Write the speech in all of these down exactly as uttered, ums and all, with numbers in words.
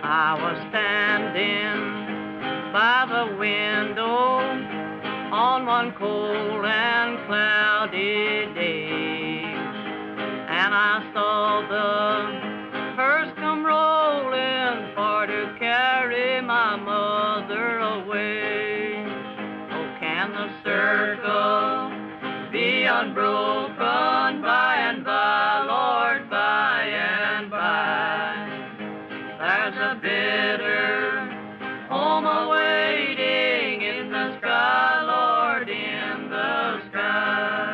I was standing by the window on one cold and cloudy day, and I saw the hearse come rolling for to carry my mother away. Oh, can the circle be unbroken by and by, Lord, by and by? There's a bitter home awaiting in the sky, Lord, in the sky.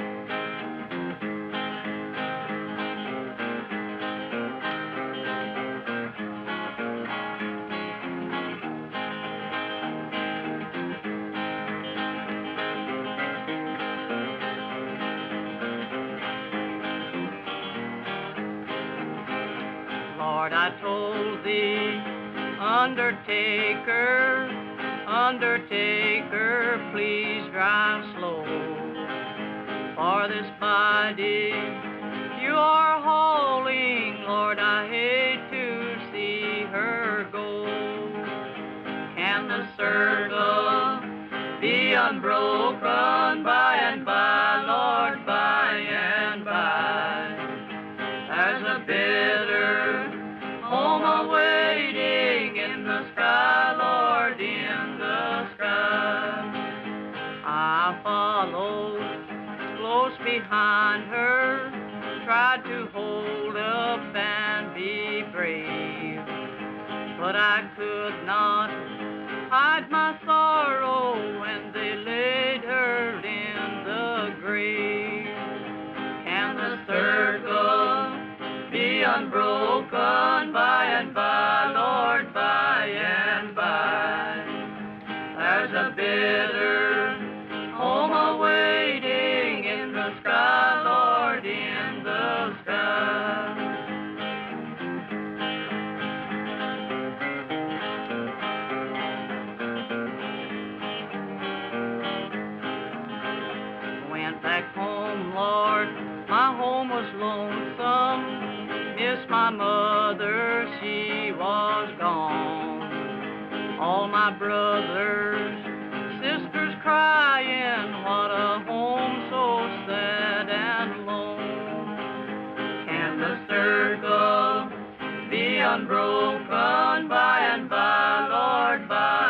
Lord, I told thee, Undertaker, Undertaker, please drive slow, for this body you are hauling, Lord, I hate to see her go. Can the circle be unbroken by and by, Lord, by and by? There's a bitter home awaiting in the sky, Lord, in the sky. I followed close behind her, tried to hold up and be brave, but I could not hide my sorrow when they laid her in the grave. Can the circle be unbroken by and by, Lord, by and by? There's a bitter home awaiting in the sky, Lord, in the sky. Went back home, Lord, my home was lonesome. Missed my mother, she was gone. All my brothers, sisters crying, what a home so sad and lone. Can the circle be unbroken by and by, Lord, by